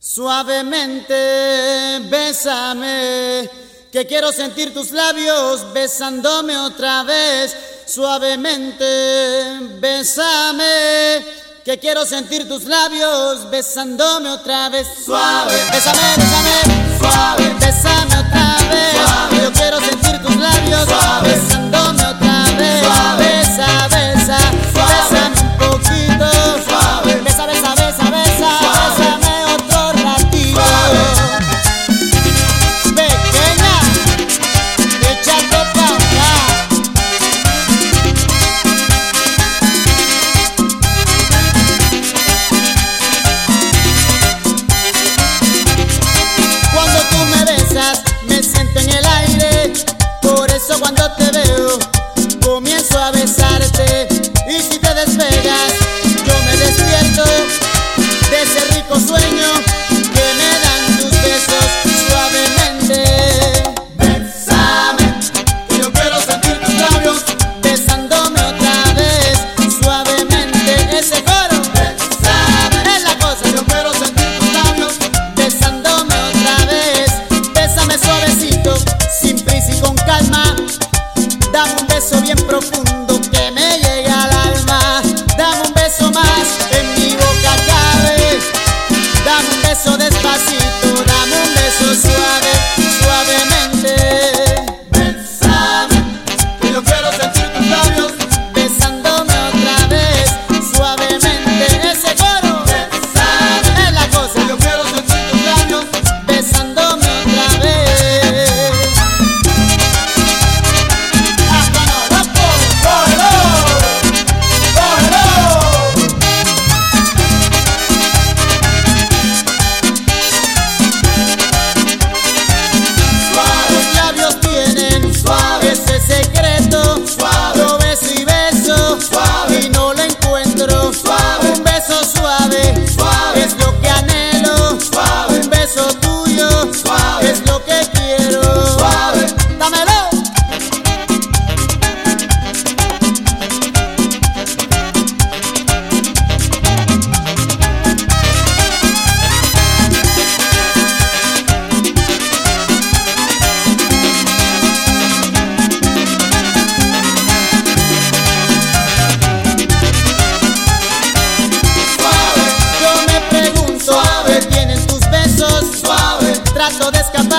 Suavemente, bésame, que quiero sentir tus labios besándome otra vez. Suavemente, bésame, que quiero sentir tus labios besándome otra vez. Suave, bésame, bésame, suave, bésame otra vez. Suave, yo quiero sentir tus labios suave, besándome otra vez. Suave, besa, besa, suave, bésame un poquito. Suave, besa, besa, besa, besa, suave, bésame otro ratito. Suave. Pequeña, échate pa' acá. Cuando tú me besas, me siento en el aire. Por eso cuando te veo, comienzo a besarte. Y si te despegas, yo me despierto de ese rico sueño que me dan tus besos. Suavemente, bésame, que yo quiero sentir tus labios besándome otra vez. Suavemente, ese coro, bésame, es la cosa. Yo quiero sentir tus labios besándome otra vez. Bésame suavecito, sin prisa y con calma. Dame un beso bien profundo que me llega al alma. Dame un beso más, en mi boca cabe. Dame un beso despacito, dame un beso suave, suavemente. Bésame, que yo quiero sentir tus labios besándome otra vez. Suavemente, ese coro, bésame, es la cosa. Yo quiero sentir tus labios besándome otra vez. Hasta no, loco, cógelo, cógelo. Los labios tienen suave ese secreto. Suave, yo beso y beso suave y no lo encuentro. Suave, un beso suave, suave es lo que anhelo. Suave, un beso tuyo suave es lo que quiero. Suave, dámelo. Yo me pregunto, suave, ¿tienen tus besos? Suave, trato de escapar.